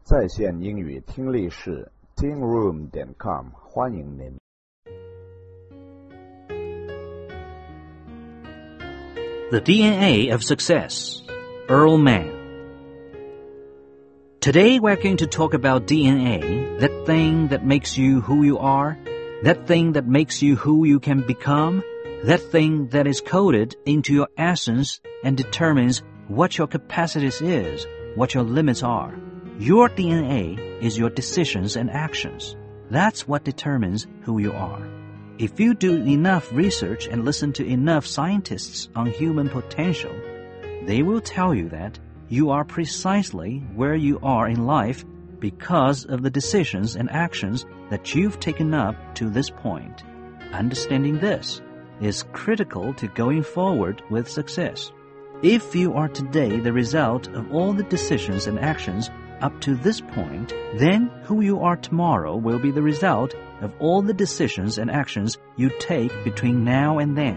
在线英语听力室 tingroom.com 欢迎您。 The DNA of Success, Earl Mann. Today we're going to talk about DNA, that thing that makes you who you are, that thing that makes you who you can become, that thing that is coded into your essence and determines what your capacities is, what your limits are. Your DNA is your decisions and actions. That's what determines who you are. If you do enough research and listen to enough scientists on human potential, they will tell you that you are precisely where you are in life because of the decisions and actions that you've taken up to this point. Understanding this is critical to going forward with success. If you are today the result of all the decisions and actions up to this point, then who you are tomorrow will be the result of all the decisions and actions you take between now and then.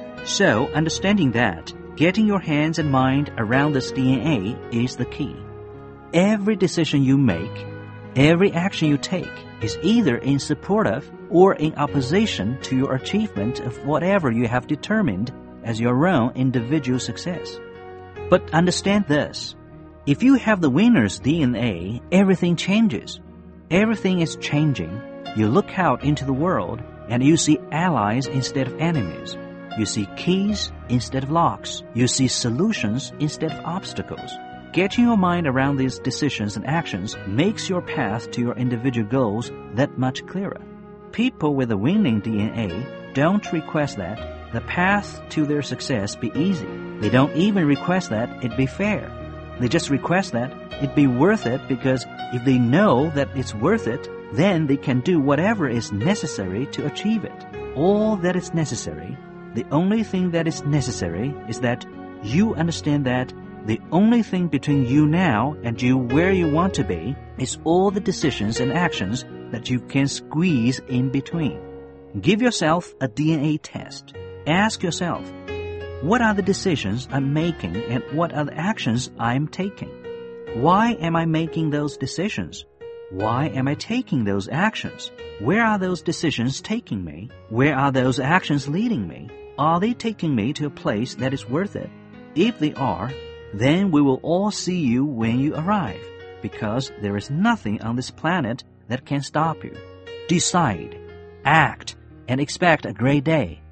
So, understanding that, getting your hands and mind around this DNA is the key. Every decision you make, every action you take is either in support of or in opposition to your achievement of whatever you have determined as your own individual success. But understand this. If you have the winner's DNA, everything changes. Everything is changing. You look out into the world and you see allies instead of enemies. You see keys instead of locks. You see solutions instead of obstacles. Getting your mind around these decisions and actions makes your path to your individual goals that much clearer. People with a winning DNA don't request that the path to their success be easy. They don't even request that it be fair. They just request that it be worth it because if they know that it's worth it, then they can do whatever is necessary to achieve it. All that is necessary, the only thing that is necessary is that you understand that the only thing between you now and you where you want to be is all the decisions and actions that you can squeeze in between. Give yourself a DNA test. Ask yourself, what are the decisions I'm making and what are the actions I'm taking? Why am I making those decisions? Why am I taking those actions? Where are those decisions taking me? Where are those actions leading me? Are they taking me to a place that is worth it? If they are, then we will all see you when you arrive, because there is nothing on this planet that can stop you. Decide, act, and expect a great day.